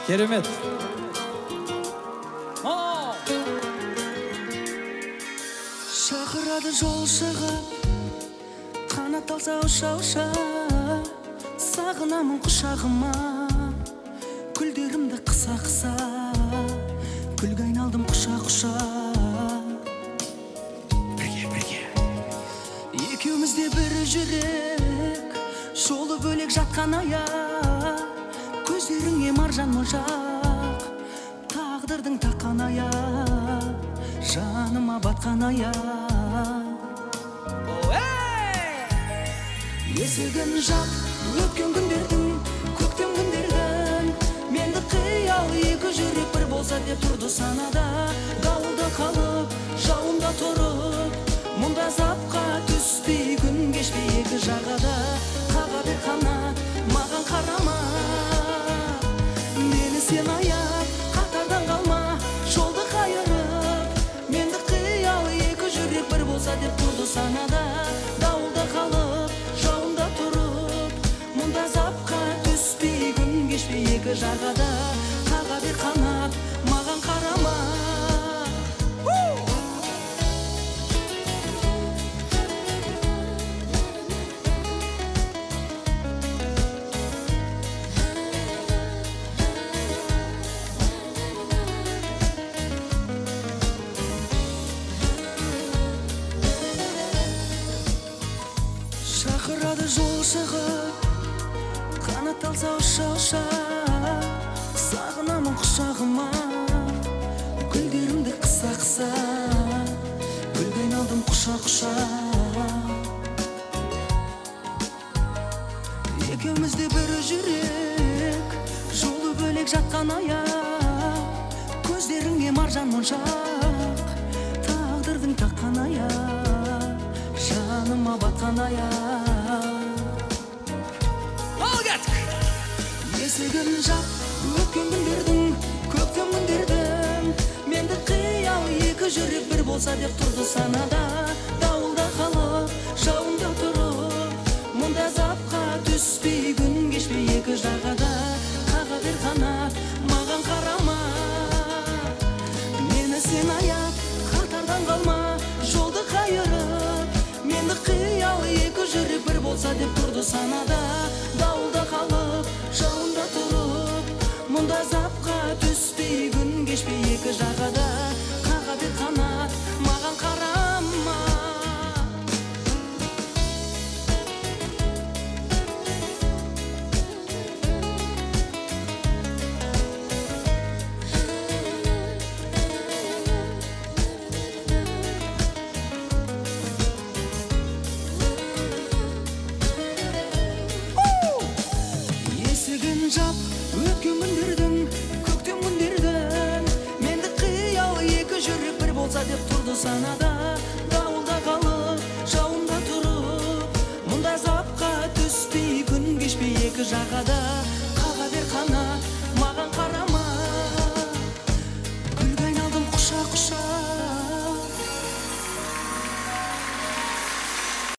Керемет. Шақырады жол шығып, қанат алса ұша-ұша, сағынамын құшағыма, гүлдерімді қыса-қыса, гүлге айналдым құша-құша. Бірге екеумізде бір жүрек, жолы бөлек жатқан аяқ, көздеріңе маржан моншақ, тағдырдың таққан аяқ, жаныма батқан аяқ. Есігін жап, өткен күндердің, көктем күндердің, менді қиял екі жүрек бір болса деп тұрды санада. Дауылда қалып, жауында тұрып, мұнда запқа түспей, күн кешпей екі жағада. Қаға бер қанат, маған қарама, мені сен аяп, қатардан қалма, жолды қайырып, менді қиял екі жүрек бір болса деп тұрды санада. Дауылда қалып, жауында тұрып, мұнда запқа түспей, күн кешпей екі жағада. Қаға бер қанат, маған қарама. Шақырады жол шығып, қанат алса ұша-ұша, сағынамын құшағыма, гүлдерімді қыса-қыса, гүлге айналдым құша-құша. Екеумізде бір жүрек, жолы бөлек жатқан аяқ, көздеріңе маржан моншақ, тағдырдың таққан аяқ, жаныма батқан аяқ. Есігін жап, өткен күндердің, көктем күндердің, менді қиял екі жүрек бір болса деп тұрды санада. Дауылда қалып, жауында тұрып, мұнда запқа түспей, күн кешпей екі жағада. Қаға бер қанат, маған қарама, мені сен аяп, қатардан қалма, жолды қайырып, менді қиял екі жүрек бір болса деп тұрды санада. Дауылда қалып, жауында тұрып, мұнда запқа түспей, күн кешпей екі жағада. Қаға бер қанат, маған қарама. Есігін жап, өткен күндердің, көктем күндердің, менді қиял екі жүрек бір болса деп тұрды санада. Дауылда қалып, жауында тұрып, мұнда запқа түспей, күн кешпей екі жағада.